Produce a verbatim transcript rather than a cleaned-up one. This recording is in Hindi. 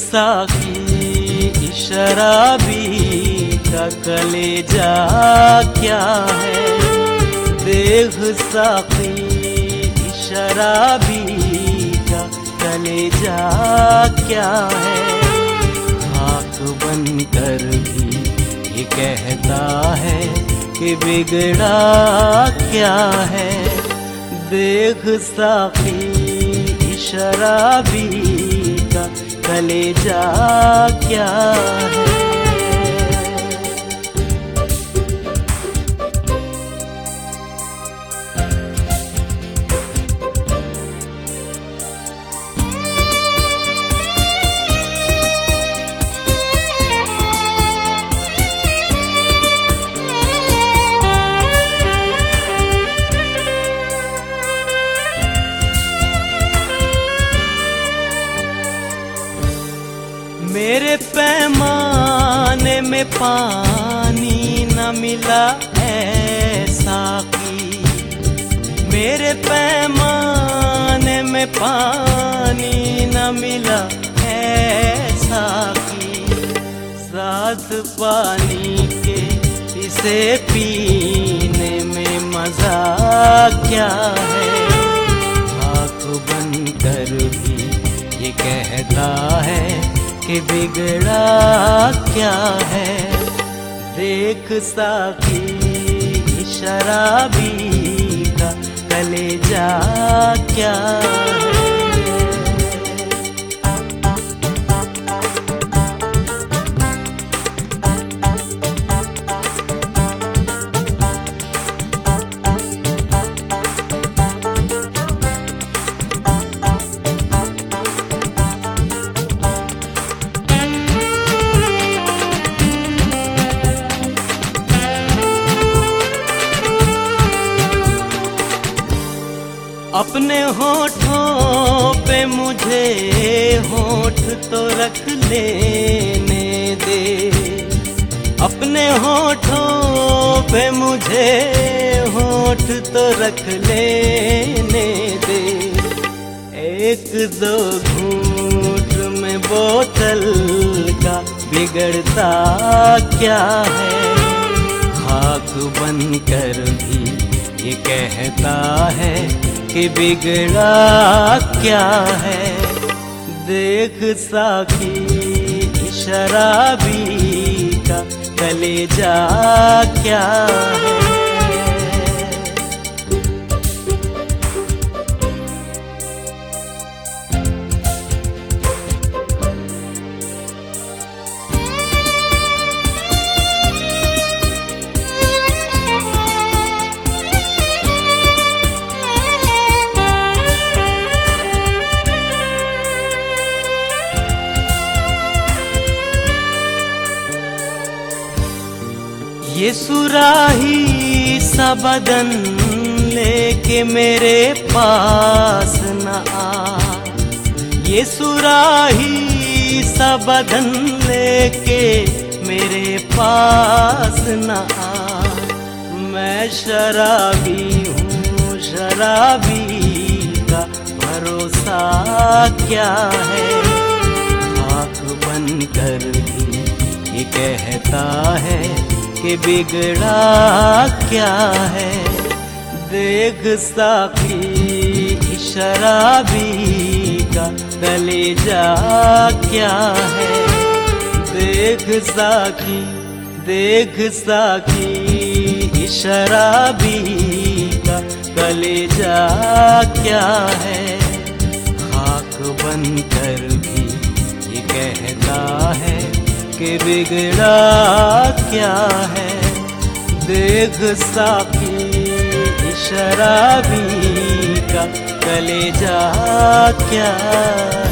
साकी शराबी का कलेजा क्या है। देख साकी शराबी का कलेजा क्या है। खाक बनकर भी ये कहता है कि बिगड़ा क्या है। देख साकी शराबी का कलेजा क्या है। मेरे पैमाने में पानी न मिला ऐसा की। मेरे पैमाने में पानी न मिला ऐसा की। साथ पानी के इसे पीने में मजा क्या है। खाक बनकर भी ये कहता है कि बिगड़ा क्या है। देख साकी शराबी का कलेजा क्या है। अपने होठों पे मुझे होठ तो रख लेने दे। अपने होठों पे मुझे होठ तो रख लेने दे। एक दो घूंट में बोतल का बिगड़ता क्या है। खाक बनकर भी ये कहता है कि बिगड़ा क्या है। देख साकी शराबी का कलेजा क्या है। ये सुराही सा बदन लेके मेरे पास न आ। ये सुराही सा बदन लेके मेरे पास न आ। मैं शराबी हूँ, शराबी का भरोसा क्या है। खाक बनकर भी ये कहता है कि बिगड़ा क्या है। देख साकी शराबी का कलेजा क्या है। देख साकी देख साकी शराबी का कलेजा क्या है। खाक बनकर भी ये कहता है कि बिगड़ा क्या है। देख साकी शराबी का कलेजा क्या